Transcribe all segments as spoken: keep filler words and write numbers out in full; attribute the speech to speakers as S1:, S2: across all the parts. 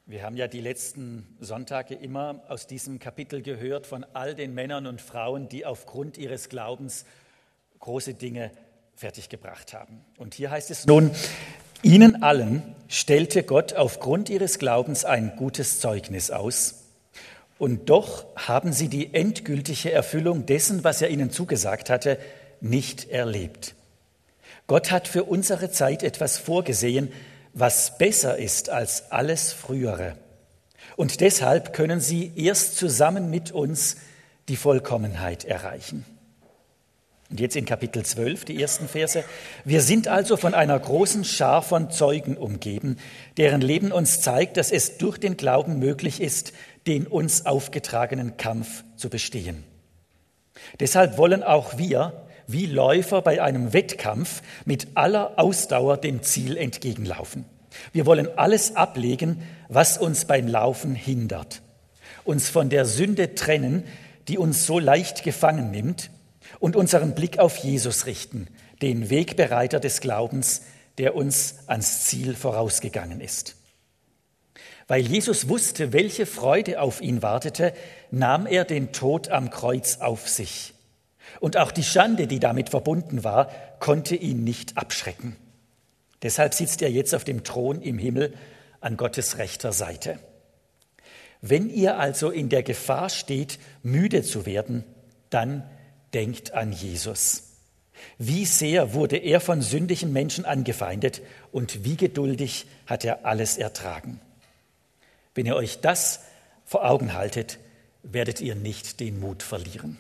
S1: Wir haben ja die letzten Sonntage immer aus diesem Kapitel gehört von all den Männern und Frauen, die aufgrund ihres Glaubens große Dinge fertiggebracht haben. Und hier heißt es nun, ihnen allen stellte Gott aufgrund ihres Glaubens ein gutes Zeugnis aus. Und doch haben sie die endgültige Erfüllung dessen, was er ihnen zugesagt hatte, nicht erlebt. Gott hat für unsere Zeit etwas vorgesehen, was besser ist als alles Frühere. Und deshalb können sie erst zusammen mit uns die Vollkommenheit erreichen. Und jetzt in Kapitel zwölf, die ersten Verse. Wir sind also von einer großen Schar von Zeugen umgeben, deren Leben uns zeigt, dass es durch den Glauben möglich ist, den uns aufgetragenen Kampf zu bestehen. Deshalb wollen auch wir, wie Läufer bei einem Wettkampf, mit aller Ausdauer dem Ziel entgegenlaufen. Wir wollen alles ablegen, was uns beim Laufen hindert, uns von der Sünde trennen, die uns so leicht gefangen nimmt, und unseren Blick auf Jesus richten, den Wegbereiter des Glaubens, der uns ans Ziel vorausgegangen ist. Weil Jesus wusste, welche Freude auf ihn wartete, nahm er den Tod am Kreuz auf sich. Und auch die Schande, die damit verbunden war, konnte ihn nicht abschrecken. Deshalb sitzt er jetzt auf dem Thron im Himmel an Gottes rechter Seite. Wenn ihr also in der Gefahr steht, müde zu werden, dann denkt an Jesus. Wie sehr wurde er von sündigen Menschen angefeindet und wie geduldig hat er alles ertragen. Wenn ihr euch das vor Augen haltet, werdet ihr nicht den Mut verlieren.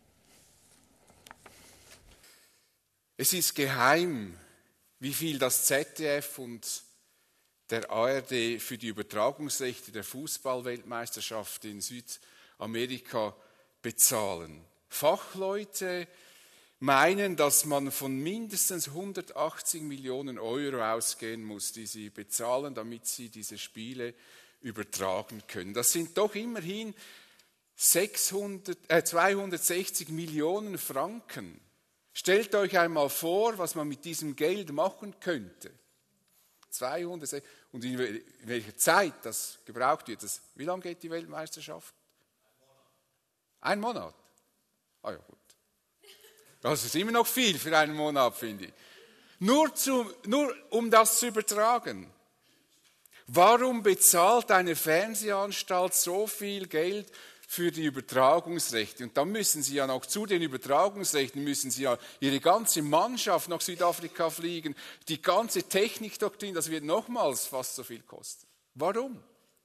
S2: Es ist geheim, wie viel das Z D F und der A R D für die Übertragungsrechte der Fußballweltmeisterschaft in Südamerika bezahlen. Fachleute meinen, dass man von mindestens hundertachtzig Millionen Euro ausgehen muss, die sie bezahlen, damit sie diese Spiele übertragen können. Das sind doch immerhin sechshundert, äh, zweihundertsechzig Millionen Franken. Stellt euch einmal vor, was man mit diesem Geld machen könnte. zweihundert und in welcher Zeit das gebraucht wird. Das, wie lange geht die Weltmeisterschaft? Ein Monat. Ein Monat? Ah ja, gut. Das ist immer noch viel für einen Monat, finde ich. Nur, zu, nur um das zu übertragen. Warum bezahlt eine Fernsehanstalt so viel Geld für die Übertragungsrechte? Und dann müssen sie ja noch zu den Übertragungsrechten, müssen sie ja ihre ganze Mannschaft nach Südafrika fliegen, die ganze Technikdoktrin, das wird nochmals fast so viel kosten. Warum?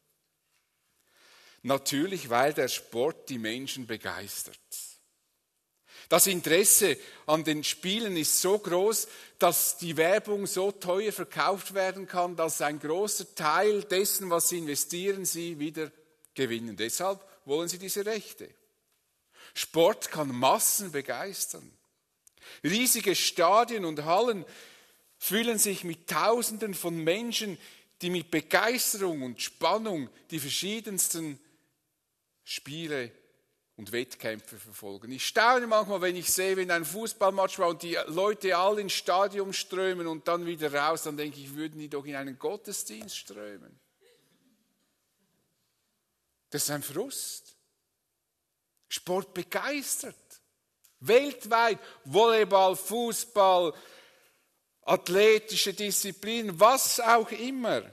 S2: Natürlich, weil der Sport die Menschen begeistert. Das Interesse an den Spielen ist so groß, dass die Werbung so teuer verkauft werden kann, dass ein großer Teil dessen, was sie investieren, sie wieder gewinnen. Deshalb wollen sie diese Rechte. Sport kann Massen begeistern. Riesige Stadien und Hallen füllen sich mit Tausenden von Menschen, die mit Begeisterung und Spannung die verschiedensten Spiele und Wettkämpfe verfolgen. Ich staune manchmal, wenn ich sehe, wenn ein Fußballmatch war und die Leute alle ins Stadion strömen und dann wieder raus, dann denke ich, würden die doch in einen Gottesdienst strömen. Das ist ein Frust. Sport begeistert. Weltweit, Volleyball, Fußball, athletische Disziplinen, was auch immer.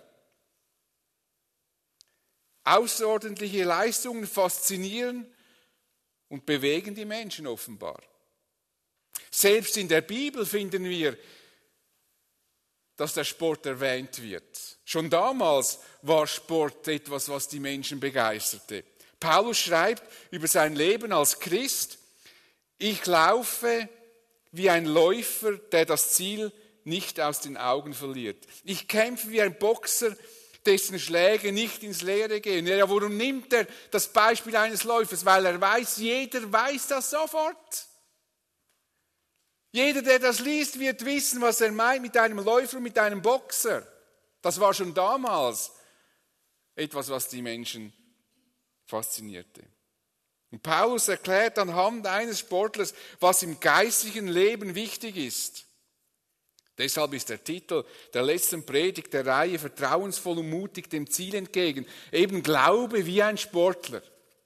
S2: Außerordentliche Leistungen faszinieren und bewegen die Menschen offenbar. Selbst in der Bibel finden wir, dass der Sport erwähnt wird. Schon damals war Sport etwas, was die Menschen begeisterte. Paulus schreibt über sein Leben als Christ: Ich laufe wie ein Läufer, der das Ziel nicht aus den Augen verliert. Ich kämpfe wie ein Boxer, dessen Schläge nicht ins Leere gehen. Ja, warum nimmt er das Beispiel eines Läufers? Weil er weiß, jeder weiß das sofort. Jeder, der das liest, wird wissen, was er meint mit einem Läufer, mit einem Boxer. Das war schon damals etwas, was die Menschen faszinierte. Und Paulus erklärt anhand eines Sportlers, was im geistlichen Leben wichtig ist. Deshalb ist der Titel der letzten Predigt der Reihe Vertrauensvoll und mutig dem Ziel entgegen, eben Glaube wie ein Sportler.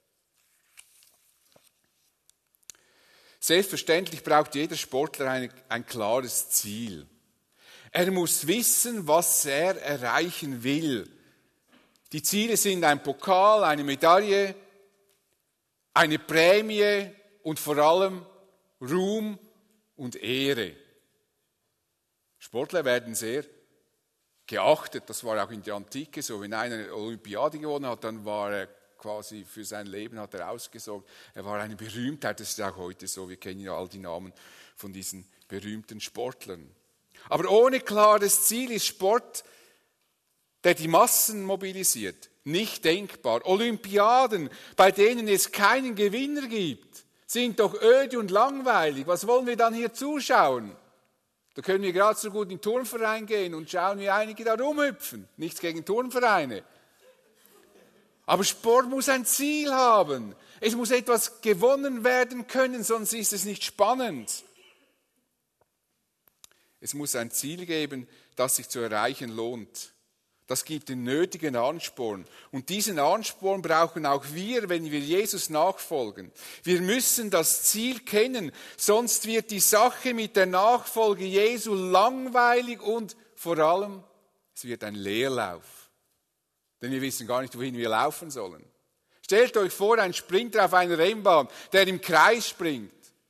S2: Selbstverständlich braucht jeder Sportler ein, ein klares Ziel. Er muss wissen, was er erreichen will. Die Ziele sind ein Pokal, eine Medaille, eine Prämie und vor allem Ruhm und Ehre. Sportler werden sehr geachtet, das war auch in der Antike so. Wenn einer eine Olympiade gewonnen hat, dann war er quasi für sein Leben hat er ausgesorgt. Er war eine Berühmtheit, das ist auch heute so. Wir kennen ja all die Namen von diesen berühmten Sportlern. Aber ohne klares Ziel ist Sport, der die Massen mobilisiert, nicht denkbar. Olympiaden, bei denen es keinen Gewinner gibt, sind doch öde und langweilig. Was wollen wir dann hier zuschauen? Da können wir gerade so gut in den Turnverein gehen und schauen, wie einige da rumhüpfen. Nichts gegen Turnvereine. Aber Sport muss ein Ziel haben. Es muss etwas gewonnen werden können, sonst ist es nicht spannend. Es muss ein Ziel geben, das sich zu erreichen lohnt. Das gibt den nötigen Ansporn. Und diesen Ansporn brauchen auch wir, wenn wir Jesus nachfolgen. Wir müssen das Ziel kennen, sonst wird die Sache mit der Nachfolge Jesu langweilig und vor allem, es wird ein Leerlauf. Denn wir wissen gar nicht, wohin wir laufen sollen. Stellt euch vor, ein Sprinter auf einer Rennbahn, der im Kreis springt.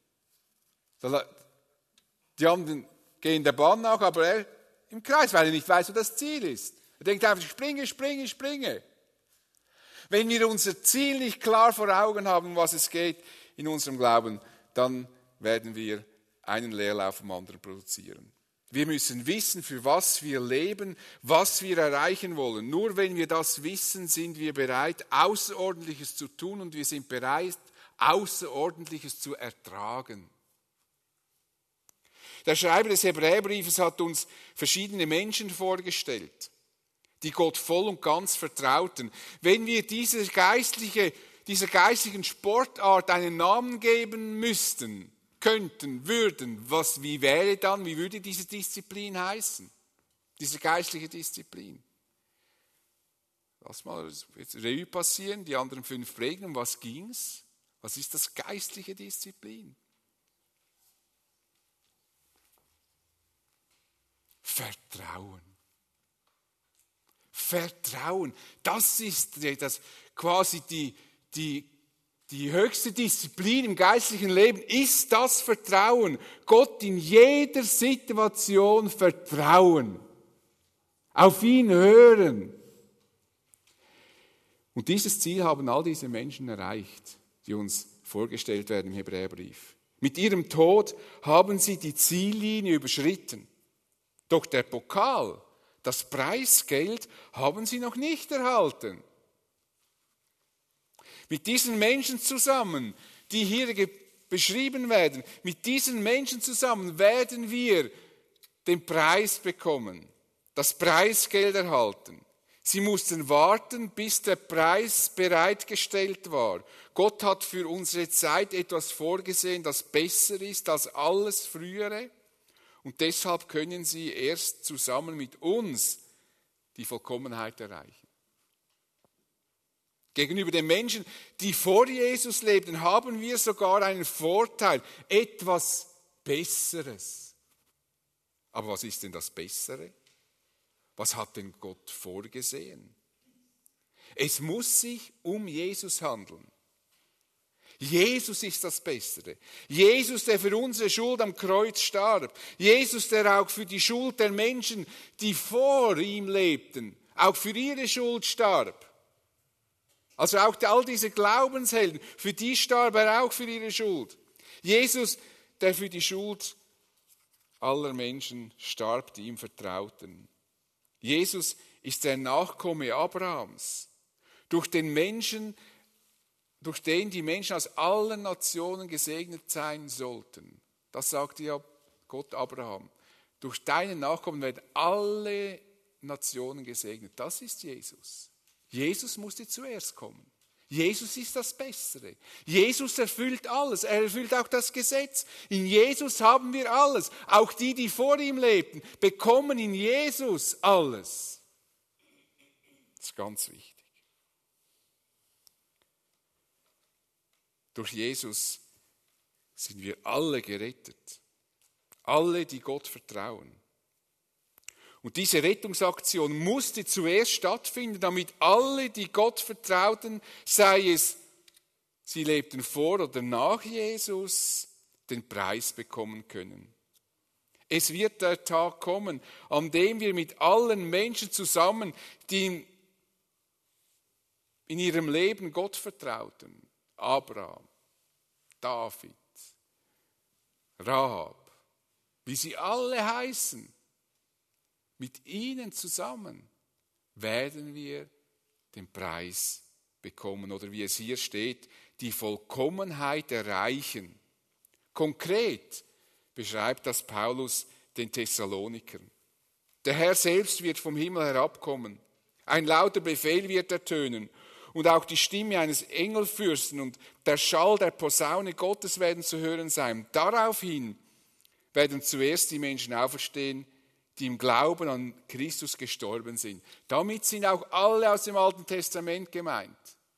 S2: Die anderen gehen der Bahn nach, aber er im Kreis, weil er nicht weiß, wo das Ziel ist. Er denkt einfach, springe, springe, springe. Wenn wir unser Ziel nicht klar vor Augen haben, um was es geht in unserem Glauben, dann werden wir einen Leerlauf am anderen produzieren. Wir müssen wissen, für was wir leben, was wir erreichen wollen. Nur wenn wir das wissen, sind wir bereit, Außerordentliches zu tun und wir sind bereit, Außerordentliches zu ertragen. Der Schreiber des Hebräerbriefes hat uns verschiedene Menschen vorgestellt, die Gott voll und ganz vertrauten. Wenn wir diese geistliche, dieser geistlichen Sportart einen Namen geben müssten, könnten, würden, was, wie wäre dann, wie würde diese Disziplin heißen? Diese geistliche Disziplin. Lass mal jetzt Revue passieren, die anderen fünf Prägen, um was ging's? Was ist das geistliche Disziplin? Vertrauen. Vertrauen. Das ist das, quasi die, die, die höchste Disziplin im geistlichen Leben, ist das Vertrauen. Gott in jeder Situation vertrauen. Auf ihn hören. Und dieses Ziel haben all diese Menschen erreicht, die uns vorgestellt werden im Hebräerbrief. Mit ihrem Tod haben sie die Ziellinie überschritten. Doch der Pokal, das Preisgeld, haben sie noch nicht erhalten. Mit diesen Menschen zusammen, die hier beschrieben werden, mit diesen Menschen zusammen werden wir den Preis bekommen, das Preisgeld erhalten. Sie mussten warten, bis der Preis bereitgestellt war. Gott hat für unsere Zeit etwas vorgesehen, das besser ist als alles Frühere. Und deshalb können sie erst zusammen mit uns die Vollkommenheit erreichen. Gegenüber den Menschen, die vor Jesus lebten, haben wir sogar einen Vorteil, etwas Besseres. Aber was ist denn das Bessere? Was hat denn Gott vorgesehen? Es muss sich um Jesus handeln. Jesus ist das Bessere. Jesus, der für unsere Schuld am Kreuz starb. Jesus, der auch für die Schuld der Menschen, die vor ihm lebten, auch für ihre Schuld starb. Also auch all diese Glaubenshelden, für die starb er auch für ihre Schuld. Jesus, der für die Schuld aller Menschen starb, die ihm vertrauten. Jesus ist der Nachkomme Abrahams. Durch den Menschen, durch den die Menschen aus allen Nationen gesegnet sein sollten. Das sagte ja Gott Abraham. Durch deinen Nachkommen werden alle Nationen gesegnet. Das ist Jesus. Jesus musste zuerst kommen. Jesus ist das Bessere. Jesus erfüllt alles. Er erfüllt auch das Gesetz. In Jesus haben wir alles. Auch die, die vor ihm lebten, bekommen in Jesus alles. Das ist ganz wichtig. Durch Jesus sind wir alle gerettet. Alle, die Gott vertrauen. Und diese Rettungsaktion musste zuerst stattfinden, damit alle, die Gott vertrauten, sei es, sie lebten vor oder nach Jesus, den Preis bekommen können. Es wird der Tag kommen, an dem wir mit allen Menschen zusammen, die in ihrem Leben Gott vertrauten, Abraham, David, Rahab, wie sie alle heißen, mit ihnen zusammen werden wir den Preis bekommen oder wie es hier steht, die Vollkommenheit erreichen. Konkret beschreibt das Paulus den Thessalonikern. Der Herr selbst wird vom Himmel herabkommen, ein lauter Befehl wird ertönen und auch die Stimme eines Engelfürsten und der Schall der Posaune Gottes werden zu hören sein. Daraufhin werden zuerst die Menschen auferstehen, die im Glauben an Christus gestorben sind. Damit sind auch alle aus dem Alten Testament gemeint.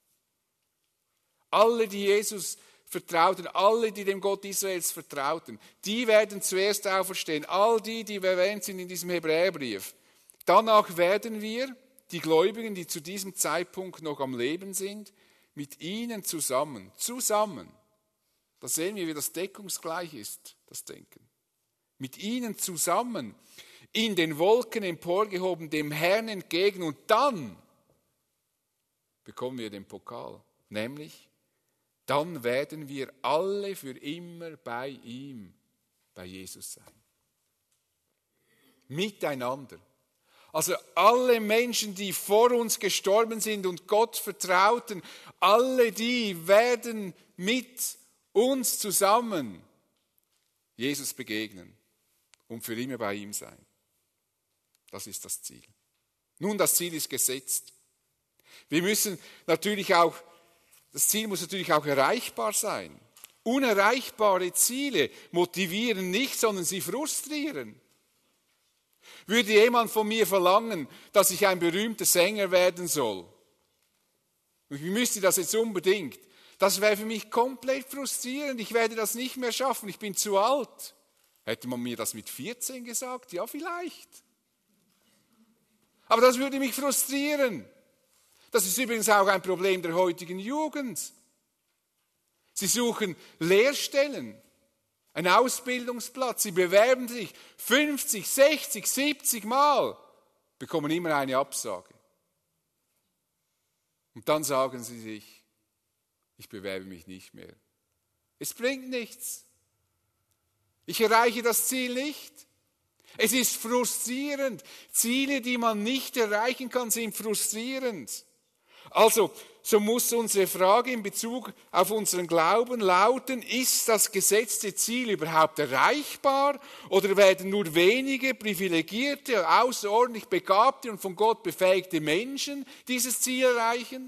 S2: Alle, die Jesus vertrauten, alle, die dem Gott Israels vertrauten, die werden zuerst auferstehen. All die, die erwähnt sind in diesem Hebräerbrief. Danach werden wir, die Gläubigen, die zu diesem Zeitpunkt noch am Leben sind, mit ihnen zusammen, zusammen, da sehen wir, wie das deckungsgleich ist, das Denken, mit ihnen zusammen in den Wolken emporgehoben, dem Herrn entgegen und dann bekommen wir den Pokal, nämlich dann werden wir alle für immer bei ihm, bei Jesus sein. Miteinander. Also alle Menschen, die vor uns gestorben sind und Gott vertrauten, alle die werden mit uns zusammen Jesus begegnen und für immer bei ihm sein. Das ist das Ziel. Nun, das Ziel ist gesetzt. Wir müssen natürlich auch, das Ziel muss natürlich auch erreichbar sein. Unerreichbare Ziele motivieren nicht, sondern sie frustrieren. Würde jemand von mir verlangen, dass ich ein berühmter Sänger werden soll, und ich müsste das jetzt unbedingt, das wäre für mich komplett frustrierend. Ich werde das nicht mehr schaffen, ich bin zu alt. Hätte man mir das mit vierzehn gesagt? Ja, vielleicht. Aber das würde mich frustrieren. Das ist übrigens auch ein Problem der heutigen Jugend. Sie suchen Lehrstellen, einen Ausbildungsplatz, sie bewerben sich fünfzig, sechzig, siebzig Mal, bekommen immer eine Absage. Und dann sagen sie sich, ich bewerbe mich nicht mehr. Es bringt nichts. Ich erreiche das Ziel nicht. Es ist frustrierend. Ziele, die man nicht erreichen kann, sind frustrierend. Also, so muss unsere Frage in Bezug auf unseren Glauben lauten, ist das gesetzte Ziel überhaupt erreichbar oder werden nur wenige privilegierte, außerordentlich begabte und von Gott befähigte Menschen dieses Ziel erreichen?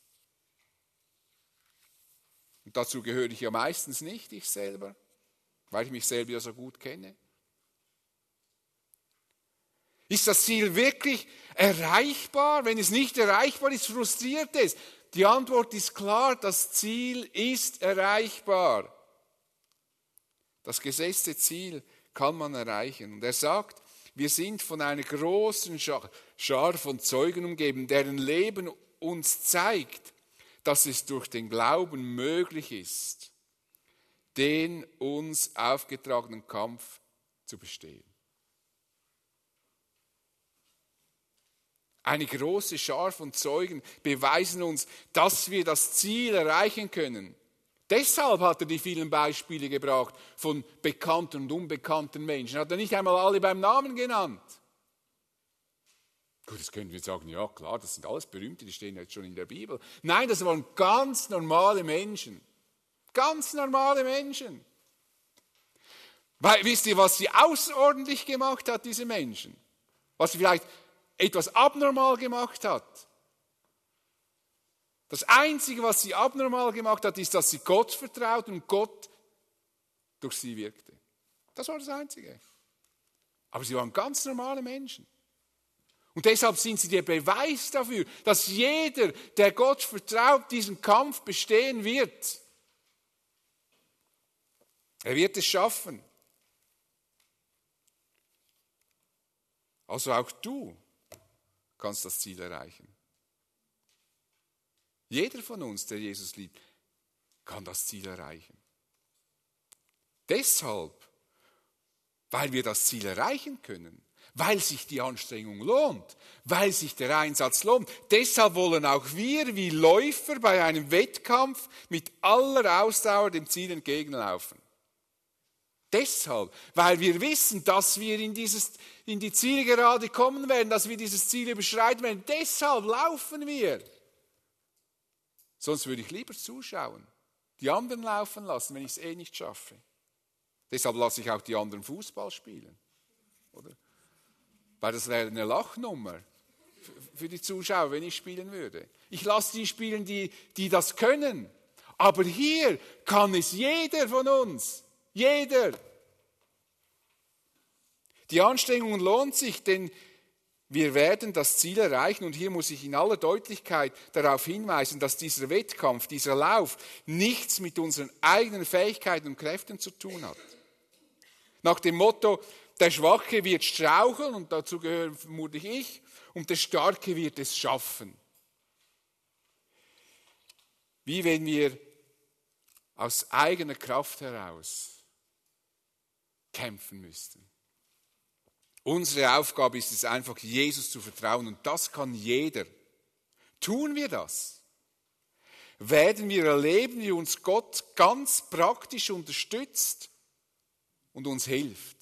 S2: Und dazu gehöre ich ja meistens nicht, ich selber, weil ich mich selber ja so gut kenne. Ist das Ziel wirklich erreichbar? Wenn es nicht erreichbar ist, frustriert es. Die Antwort ist klar, das Ziel ist erreichbar. Das gesetzte Ziel kann man erreichen. Und er sagt, wir sind von einer großen Schar von Zeugen umgeben, deren Leben uns zeigt, dass es durch den Glauben möglich ist, den uns aufgetragenen Kampf zu bestehen. Eine große Schar von Zeugen beweisen uns, dass wir das Ziel erreichen können. Deshalb hat er die vielen Beispiele gebracht von bekannten und unbekannten Menschen. Hat er nicht einmal alle beim Namen genannt. Gut, jetzt können wir sagen, ja klar, das sind alles Berühmte, die stehen jetzt schon in der Bibel. Nein, das waren ganz normale Menschen. Ganz normale Menschen. Weil, wisst ihr, was sie außerordentlich gemacht hat, diese Menschen? Was sie vielleicht etwas abnormal gemacht hat. Das Einzige, was sie abnormal gemacht hat, ist, dass sie Gott vertraut und Gott durch sie wirkte. Das war das Einzige. Aber sie waren ganz normale Menschen. Und deshalb sind sie der Beweis dafür, dass jeder, der Gott vertraut, diesen Kampf bestehen wird. Er wird es schaffen. Also auch du kannst das Ziel erreichen. Jeder von uns, der Jesus liebt, kann das Ziel erreichen. Deshalb, weil wir das Ziel erreichen können, weil sich die Anstrengung lohnt, weil sich der Einsatz lohnt. Deshalb wollen auch wir wie Läufer bei einem Wettkampf mit aller Ausdauer dem Ziel entgegenlaufen. Deshalb, weil wir wissen, dass wir in, dieses, in die Zielgerade kommen werden, dass wir dieses Ziel überschreiten werden. Deshalb laufen wir. Sonst würde ich lieber zuschauen, die anderen laufen lassen, wenn ich es eh nicht schaffe. Deshalb lasse ich auch die anderen Fußball spielen. Oder? Weil das wäre eine Lachnummer für die Zuschauer, wenn ich spielen würde. Ich lasse die spielen, die, die das können. Aber hier kann es jeder von uns. Jeder. Die Anstrengung lohnt sich, denn wir werden das Ziel erreichen. Und hier muss ich in aller Deutlichkeit darauf hinweisen, dass dieser Wettkampf, dieser Lauf nichts mit unseren eigenen Fähigkeiten und Kräften zu tun hat. Nach dem Motto, der Schwache wird straucheln, und dazu gehöre vermutlich ich, und der Starke wird es schaffen. Wie wenn wir aus eigener Kraft heraus kämpfen müssten. Unsere Aufgabe ist es einfach, Jesus zu vertrauen, und das kann jeder. Tun wir das, werden wir erleben, wie uns Gott ganz praktisch unterstützt und uns hilft.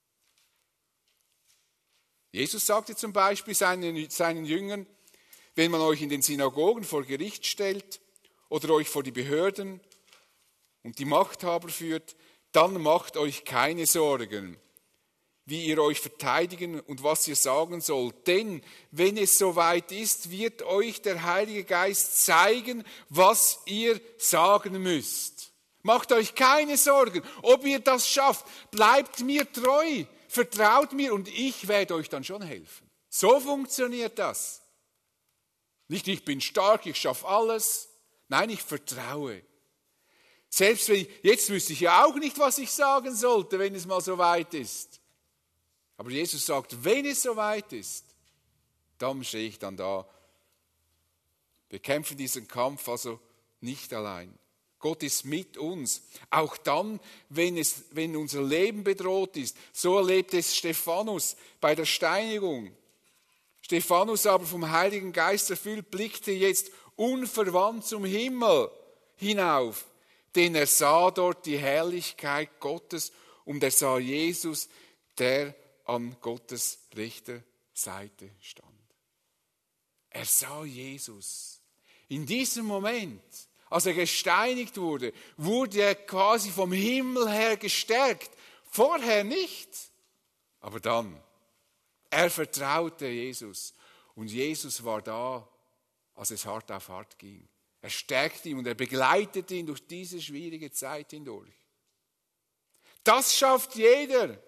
S2: Jesus sagte zum Beispiel seinen, seinen Jüngern, wenn man euch in den Synagogen vor Gericht stellt oder euch vor die Behörden und die Machthaber führt, dann macht euch keine Sorgen, wie ihr euch verteidigen und was ihr sagen sollt. Denn wenn es soweit ist, wird euch der Heilige Geist zeigen, was ihr sagen müsst. Macht euch keine Sorgen, ob ihr das schafft. Bleibt mir treu, vertraut mir und ich werde euch dann schon helfen. So funktioniert das. Nicht, ich bin stark, ich schaffe alles. Nein, ich vertraue. Selbst wenn ich, jetzt wüsste ich ja auch nicht, was ich sagen sollte, wenn es mal soweit ist. Aber Jesus sagt, wenn es soweit ist, dann stehe ich dann da. Wir kämpfen diesen Kampf also nicht allein. Gott ist mit uns, auch dann, wenn, es, wenn unser Leben bedroht ist. So erlebt es Stephanus bei der Steinigung. Stephanus aber vom Heiligen Geist erfüllt, blickte jetzt unverwandt zum Himmel hinauf, denn er sah dort die Herrlichkeit Gottes und er sah Jesus, der an Gottes rechter Seite stand. Er sah Jesus. In diesem Moment, als er gesteinigt wurde, wurde er quasi vom Himmel her gestärkt. Vorher nicht, aber dann. Er vertraute Jesus und Jesus war da, als es hart auf hart ging. Er stärkte ihn und er begleitete ihn durch diese schwierige Zeit hindurch. Das schafft jeder,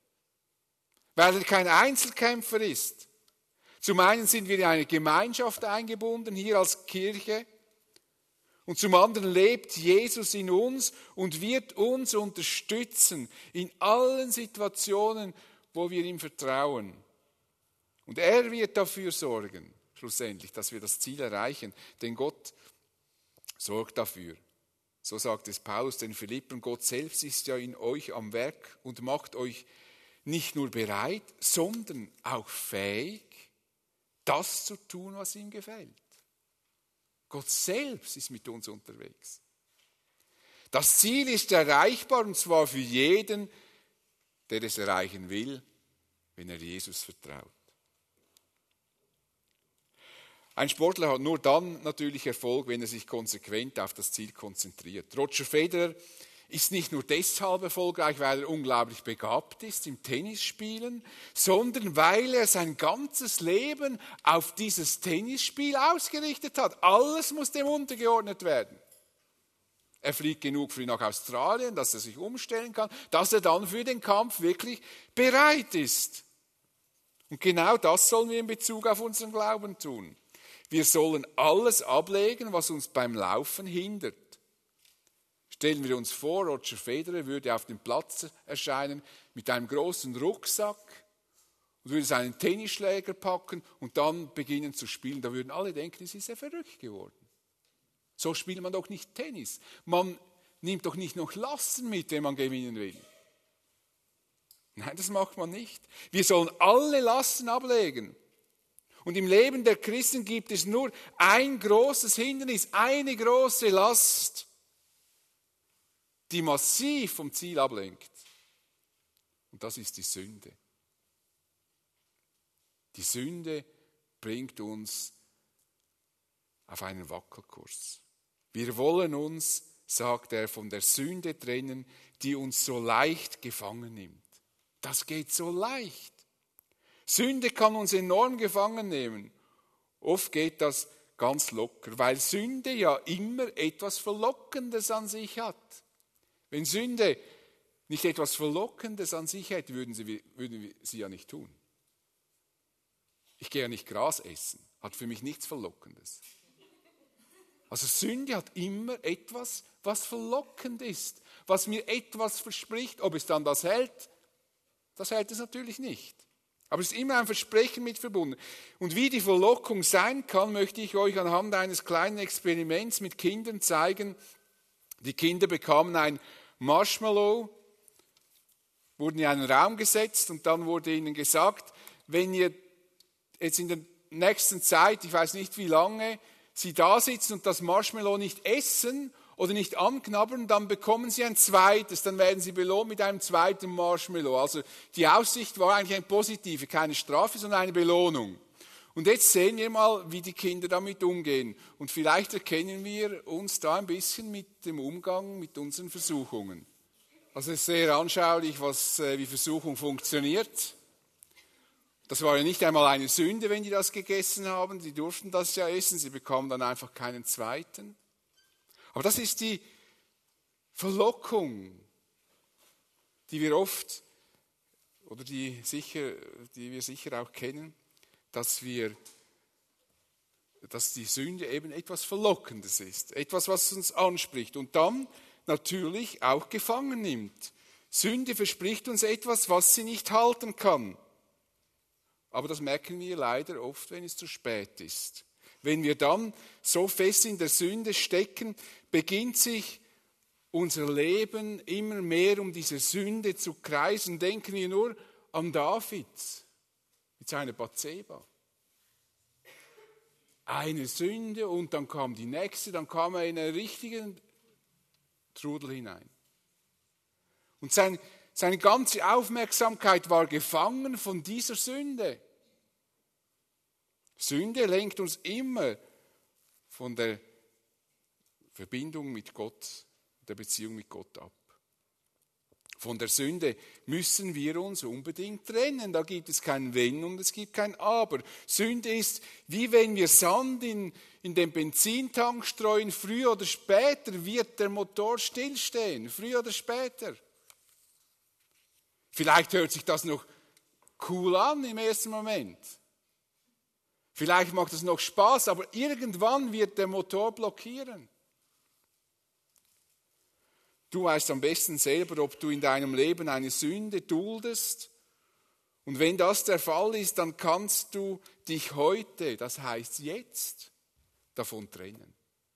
S2: weil er kein Einzelkämpfer ist. Zum einen sind wir in eine Gemeinschaft eingebunden, hier als Kirche. Und zum anderen lebt Jesus in uns und wird uns unterstützen in allen Situationen, wo wir ihm vertrauen. Und er wird dafür sorgen, schlussendlich, dass wir das Ziel erreichen. Denn Gott sorgt dafür. So sagt es Paulus den Philippern, Gott selbst ist ja in euch am Werk und macht euch nicht nur bereit, sondern auch fähig, das zu tun, was ihm gefällt. Gott selbst ist mit uns unterwegs. Das Ziel ist erreichbar und zwar für jeden, der es erreichen will, wenn er Jesus vertraut. Ein Sportler hat nur dann natürlich Erfolg, wenn er sich konsequent auf das Ziel konzentriert. Roger Federer ist nicht nur deshalb erfolgreich, weil er unglaublich begabt ist im Tennisspielen, sondern weil er sein ganzes Leben auf dieses Tennisspiel ausgerichtet hat. Alles muss dem untergeordnet werden. Er fliegt genug früh nach Australien, dass er sich umstellen kann, dass er dann für den Kampf wirklich bereit ist. Und genau das sollen wir in Bezug auf unseren Glauben tun. Wir sollen alles ablegen, was uns beim Laufen hindert. Stellen wir uns vor, Roger Federer würde auf dem Platz erscheinen mit einem großen Rucksack und würde seinen Tennisschläger packen und dann beginnen zu spielen. Da würden alle denken, es ist ja verrückt geworden. So spielt man doch nicht Tennis. Man nimmt doch nicht noch Lasten mit, wenn man gewinnen will. Nein, das macht man nicht. Wir sollen alle Lasten ablegen. Und im Leben der Christen gibt es nur ein großes Hindernis, eine große Last, die massiv vom Ziel ablenkt. Und das ist die Sünde. Die Sünde bringt uns auf einen Wackelkurs. Wir wollen uns, sagt er, von der Sünde trennen, die uns so leicht gefangen nimmt. Das geht so leicht. Sünde kann uns enorm gefangen nehmen. Oft geht das ganz locker, weil Sünde ja immer etwas Verlockendes an sich hat. Wenn Sünde nicht etwas Verlockendes an sich hätte, würden sie, würden wir sie ja nicht tun. Ich gehe ja nicht Gras essen, hat für mich nichts Verlockendes. Also Sünde hat immer etwas, was verlockend ist, was mir etwas verspricht. Ob es dann das hält, das hält es natürlich nicht. Aber es ist immer ein Versprechen mit verbunden. Und wie die Verlockung sein kann, möchte ich euch anhand eines kleinen Experiments mit Kindern zeigen. Die Kinder bekamen ein Marshmallow, wurden in einen Raum gesetzt und dann wurde ihnen gesagt, wenn ihr jetzt in der nächsten Zeit, ich weiß nicht wie lange, sie da sitzen und das Marshmallow nicht essen oder nicht anknabbern, dann bekommen sie ein zweites, dann werden sie belohnt mit einem zweiten Marshmallow. Also die Aussicht war eigentlich eine positive, keine Strafe, sondern eine Belohnung. Und jetzt sehen wir mal, wie die Kinder damit umgehen. Und vielleicht erkennen wir uns da ein bisschen mit dem Umgang mit unseren Versuchungen. Also es ist sehr anschaulich, was, wie Versuchung funktioniert. Das war ja nicht einmal eine Sünde, wenn die das gegessen haben. Die durften das ja essen, sie bekamen dann einfach keinen zweiten. Aber das ist die Verlockung, die wir oft, oder die, sicher, die wir sicher auch kennen, dass wir, dass die Sünde eben etwas Verlockendes ist, etwas, was uns anspricht und dann natürlich auch gefangen nimmt. Sünde verspricht uns etwas, was sie nicht halten kann. Aber das merken wir leider oft, wenn es zu spät ist. Wenn wir dann so fest in der Sünde stecken, beginnt sich unser Leben immer mehr um diese Sünde zu kreisen. Denken wir nur an David mit seiner Bathseba. Eine Sünde und dann kam die nächste, dann kam er in einen richtigen Trudel hinein. Und sein, seine ganze Aufmerksamkeit war gefangen von dieser Sünde. Sünde lenkt uns immer von der Verbindung mit Gott, der Beziehung mit Gott ab. Von der Sünde müssen wir uns unbedingt trennen. Da gibt es kein Wenn und es gibt kein Aber. Sünde ist, wie wenn wir Sand in, in den Benzintank streuen, früher oder später wird der Motor stillstehen. Früher oder später. Vielleicht hört sich das noch cool an im ersten Moment. Vielleicht macht es noch Spaß, aber irgendwann wird der Motor blockieren. Du weißt am besten selber, ob du in deinem Leben eine Sünde duldest. Und wenn das der Fall ist, dann kannst du dich heute, das heißt jetzt, davon trennen.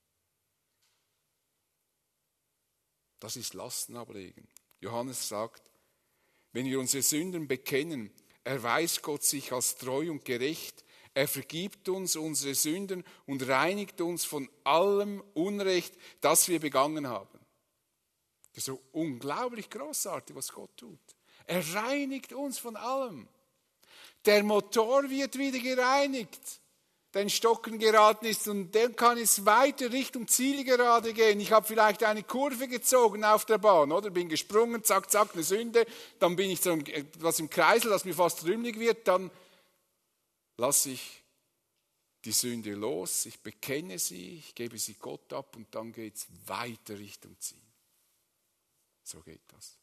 S2: Das ist Lasten ablegen. Johannes sagt, wenn wir unsere Sünden bekennen, erweist Gott sich als treu und gerecht. Er vergibt uns unsere Sünden und reinigt uns von allem Unrecht, das wir begangen haben. Das ist so unglaublich großartig, was Gott tut. Er reinigt uns von allem. Der Motor wird wieder gereinigt. der in Stocken geraten ist, und dann kann es weiter Richtung Zielgerade gehen. Ich habe vielleicht eine Kurve gezogen auf der Bahn, oder bin gesprungen, zack, zack, eine Sünde, dann bin ich so etwas im Kreisel, das mir fast rümmelig wird, dann lasse ich die Sünde los, ich bekenne sie, ich gebe sie Gott ab und dann geht es weiter Richtung Ziel. So geht das.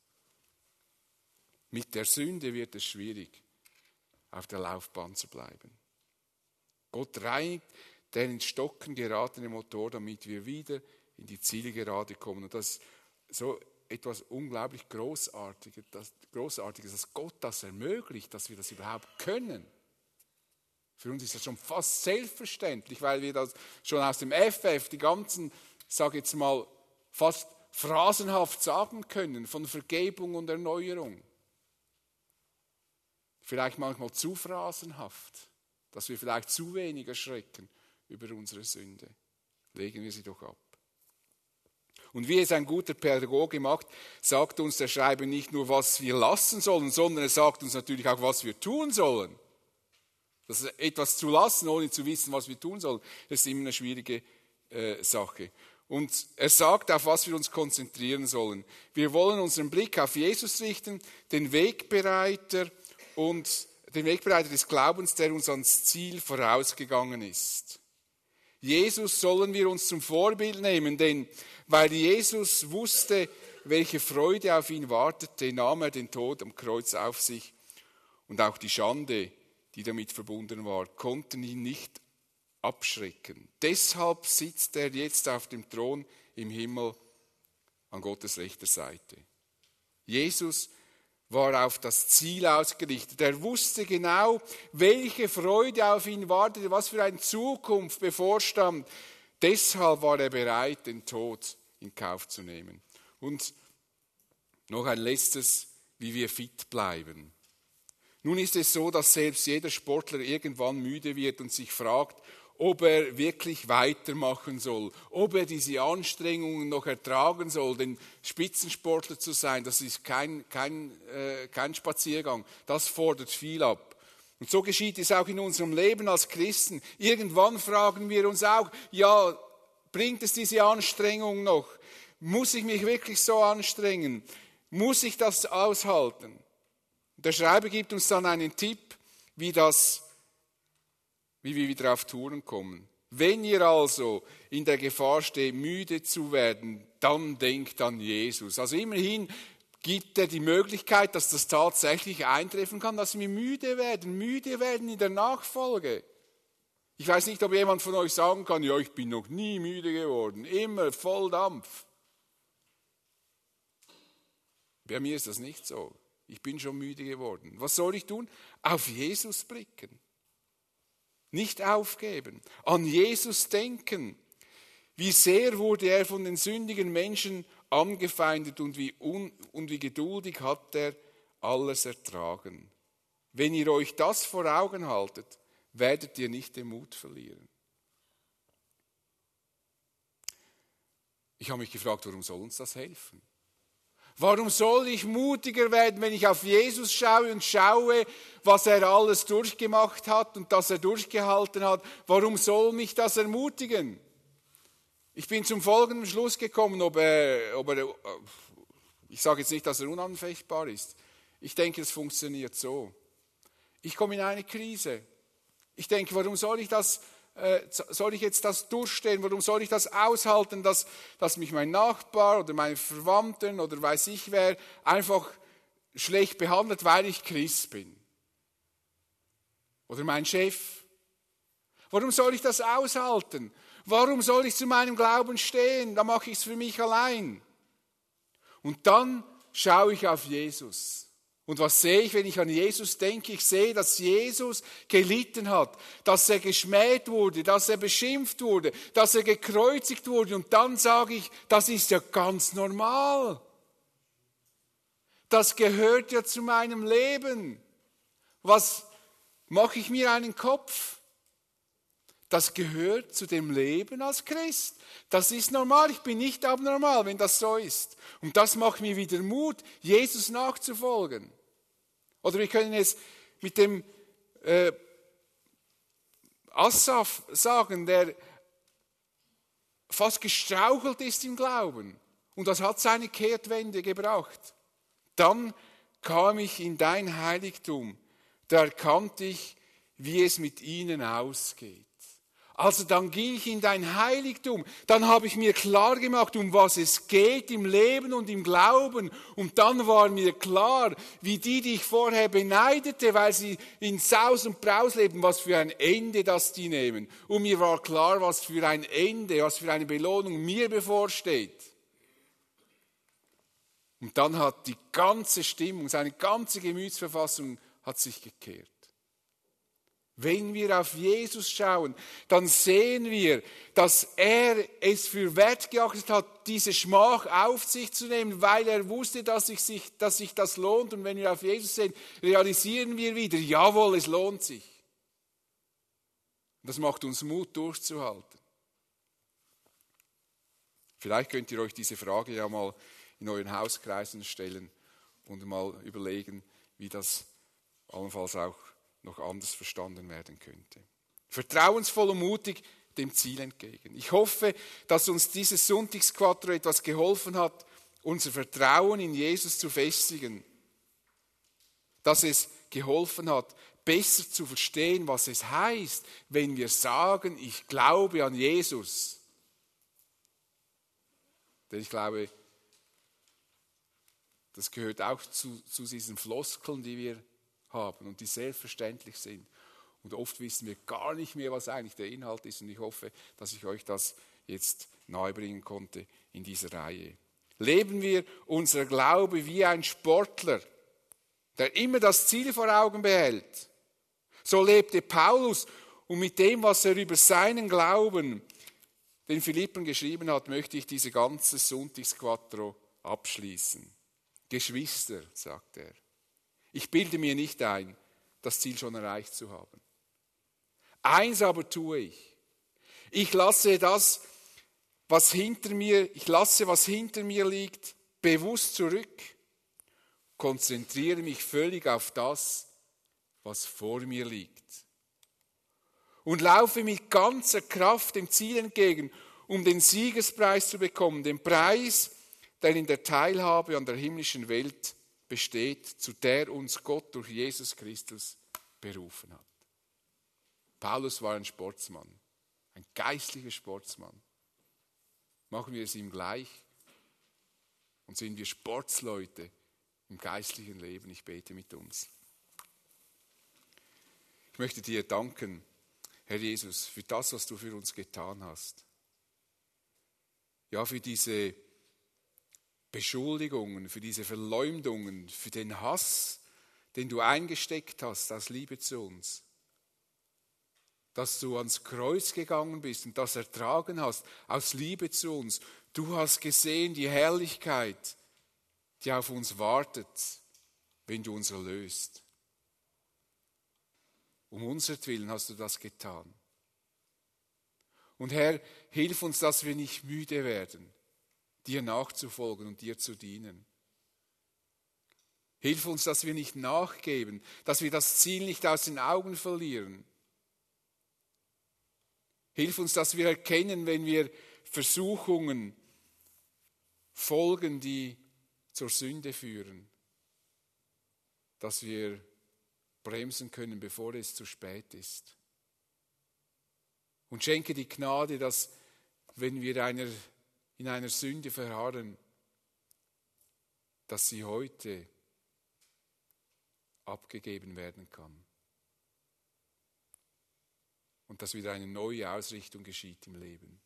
S2: Mit der Sünde wird es schwierig, auf der Laufbahn zu bleiben. Gott reinigt den in Stocken geratene Motor, damit wir wieder in die Zielgerade kommen. Und das ist so etwas unglaublich Großartiges, das, Großartiges, dass Gott das ermöglicht, dass wir das überhaupt können. Für uns ist das schon fast selbstverständlich, weil wir das schon aus dem F F die ganzen, sage jetzt mal, fast phrasenhaft sagen können, von Vergebung und Erneuerung. Vielleicht manchmal zu phrasenhaft, dass wir vielleicht zu wenig erschrecken über unsere Sünde. Legen wir sie doch ab. Und wie es ein guter Pädagoge macht, sagt uns der Schreiber nicht nur, was wir lassen sollen, sondern er sagt uns natürlich auch, was wir tun sollen. Das ist etwas zu lassen, ohne zu wissen, was wir tun sollen, das ist immer eine schwierige äh, Sache. Und er sagt, auf was wir uns konzentrieren sollen. Wir wollen unseren Blick auf Jesus richten, den Wegbereiter und den Wegbereiter des Glaubens, der uns ans Ziel vorausgegangen ist. Jesus sollen wir uns zum Vorbild nehmen, denn weil Jesus wusste, welche Freude auf ihn wartete, nahm er den Tod am Kreuz auf sich, und auch die Schande, die damit verbunden war, konnten ihn nicht abschrecken. Deshalb sitzt er jetzt auf dem Thron im Himmel an Gottes rechter Seite. Jesus war auf das Ziel ausgerichtet. Er wusste genau, welche Freude auf ihn wartete, was für eine Zukunft bevorstand. Deshalb war er bereit, den Tod in Kauf zu nehmen. Und noch ein letztes, wie wir fit bleiben. Nun ist es so, dass selbst jeder Sportler irgendwann müde wird und sich fragt, ob er wirklich weitermachen soll, ob er diese Anstrengungen noch ertragen soll, denn Spitzensportler zu sein, das ist kein, kein, äh, kein Spaziergang, das fordert viel ab. Und so geschieht es auch in unserem Leben als Christen. Irgendwann fragen wir uns auch, ja, bringt es diese Anstrengung noch? Muss ich mich wirklich so anstrengen? Muss ich das aushalten? Der Schreiber gibt uns dann einen Tipp, wie das wie wir wieder auf Touren kommen. Wenn ihr also in der Gefahr steht, müde zu werden, dann denkt an Jesus. Also immerhin gibt er die Möglichkeit, dass das tatsächlich eintreffen kann, dass wir müde werden, müde werden in der Nachfolge. Ich weiß nicht, ob jemand von euch sagen kann, ja, ich bin noch nie müde geworden, immer voll Dampf. Bei mir ist das nicht so. Ich bin schon müde geworden. Was soll ich tun? Auf Jesus blicken. Nicht aufgeben, an Jesus denken. Wie sehr wurde er von den sündigen Menschen angefeindet und wie, un, und wie geduldig hat er alles ertragen. Wenn ihr euch das vor Augen haltet, werdet ihr nicht den Mut verlieren. Ich habe mich gefragt, warum soll uns das helfen? Warum soll ich mutiger werden, wenn ich auf Jesus schaue und schaue, was er alles durchgemacht hat und dass er durchgehalten hat? Warum soll mich das ermutigen? Ich bin zum folgenden Schluss gekommen, ob er, ob er, ich sage jetzt nicht, dass er unanfechtbar ist. Ich denke, es funktioniert so. Ich komme in eine Krise. Ich denke, warum soll ich das soll ich jetzt das durchstehen? Warum soll ich das aushalten, dass, dass mich mein Nachbar oder meine Verwandten oder weiß ich wer einfach schlecht behandelt, weil ich Christ bin? Oder mein Chef? Warum soll ich das aushalten? Warum soll ich zu meinem Glauben stehen? Da mache ich es für mich allein. Und dann schaue ich auf Jesus. Und was sehe ich, wenn ich an Jesus denke? Ich sehe, dass Jesus gelitten hat, dass er geschmäht wurde, dass er beschimpft wurde, dass er gekreuzigt wurde. Und dann sage ich, das ist ja ganz normal. Das gehört ja zu meinem Leben. Was mache ich mir einen Kopf? Das gehört zu dem Leben als Christ. Das ist normal, ich bin nicht abnormal, wenn das so ist. Und das macht mir wieder Mut, Jesus nachzufolgen. Oder wir können es mit dem äh, Asaf sagen, der fast gestrauchelt ist im Glauben. Und das hat seine Kehrtwende gebracht. Dann kam ich in dein Heiligtum, da erkannte ich, wie es mit ihnen ausgeht. Also dann ging ich in dein Heiligtum, dann habe ich mir klar gemacht, um was es geht im Leben und im Glauben. Und dann war mir klar, wie die, die ich vorher beneidete, weil sie in Saus und Braus leben, was für ein Ende das die nehmen. Und mir war klar, was für ein Ende, was für eine Belohnung mir bevorsteht. Und dann hat die ganze Stimmung, seine ganze Gemütsverfassung hat sich gekehrt. Wenn wir auf Jesus schauen, dann sehen wir, dass er es für wert geachtet hat, diese Schmach auf sich zu nehmen, weil er wusste, dass sich, dass sich das lohnt. Und wenn wir auf Jesus sehen, realisieren wir wieder, jawohl, es lohnt sich. Das macht uns Mut, durchzuhalten. Vielleicht könnt ihr euch diese Frage ja mal in euren Hauskreisen stellen und mal überlegen, wie das allenfalls auch noch anders verstanden werden könnte. Vertrauensvoll und mutig dem Ziel entgegen. Ich hoffe, dass uns dieses Sonntagsquattro etwas geholfen hat, unser Vertrauen in Jesus zu festigen. Dass es geholfen hat, besser zu verstehen, was es heißt, wenn wir sagen, ich glaube an Jesus. Denn ich glaube, das gehört auch zu, zu diesen Floskeln, die wir haben und die selbstverständlich sind. Und oft wissen wir gar nicht mehr, was eigentlich der Inhalt ist. Und ich hoffe, dass ich euch das jetzt nahebringen konnte in dieser Reihe. Leben wir unser Glaube wie ein Sportler, der immer das Ziel vor Augen behält. So lebte Paulus und mit dem, was er über seinen Glauben den Philippern geschrieben hat, möchte ich diese ganze Sonntagsquattro abschließen. Geschwister, sagt er, ich bilde mir nicht ein, das Ziel schon erreicht zu haben. Eins aber tue ich. Ich lasse das, was hinter mir, ich lasse, was hinter mir liegt, bewusst zurück, konzentriere mich völlig auf das, was vor mir liegt. Und laufe mit ganzer Kraft dem Ziel entgegen, um den Siegespreis zu bekommen, den Preis, der in der Teilhabe an der himmlischen Welt besteht, zu der uns Gott durch Jesus Christus berufen hat. Paulus war ein Sportsmann, ein geistlicher Sportsmann. Machen wir es ihm gleich und sind wir Sportsleute im geistlichen Leben. Ich bete mit uns. Ich möchte dir danken, Herr Jesus, für das, was du für uns getan hast. Ja, für diese Beschuldigungen, für diese Verleumdungen, für den Hass, den du eingesteckt hast aus Liebe zu uns. Dass du ans Kreuz gegangen bist und das ertragen hast aus Liebe zu uns. Du hast gesehen die Herrlichkeit, die auf uns wartet, wenn du uns erlöst. Um unsertwillen hast du das getan. Und Herr, hilf uns, dass wir nicht müde werden, dir nachzufolgen und dir zu dienen. Hilf uns, dass wir nicht nachgeben, dass wir das Ziel nicht aus den Augen verlieren. Hilf uns, dass wir erkennen, wenn wir Versuchungen folgen, die zur Sünde führen, dass wir bremsen können, bevor es zu spät ist. Und schenke die Gnade, dass, wenn wir einer, in einer Sünde verharren, dass sie heute abgegeben werden kann. Und dass wieder eine neue Ausrichtung geschieht im Leben.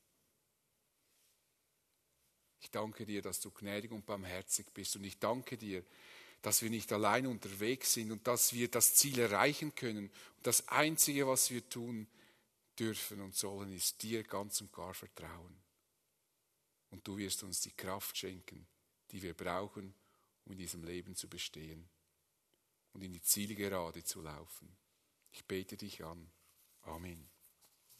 S2: Ich danke dir, dass du gnädig und barmherzig bist. Und ich danke dir, dass wir nicht allein unterwegs sind und dass wir das Ziel erreichen können. Und das Einzige, was wir tun dürfen und sollen, ist dir ganz und gar vertrauen. Und du wirst uns die Kraft schenken, die wir brauchen, um in diesem Leben zu bestehen und in die Zielgerade zu laufen. Ich bete dich an. Amen.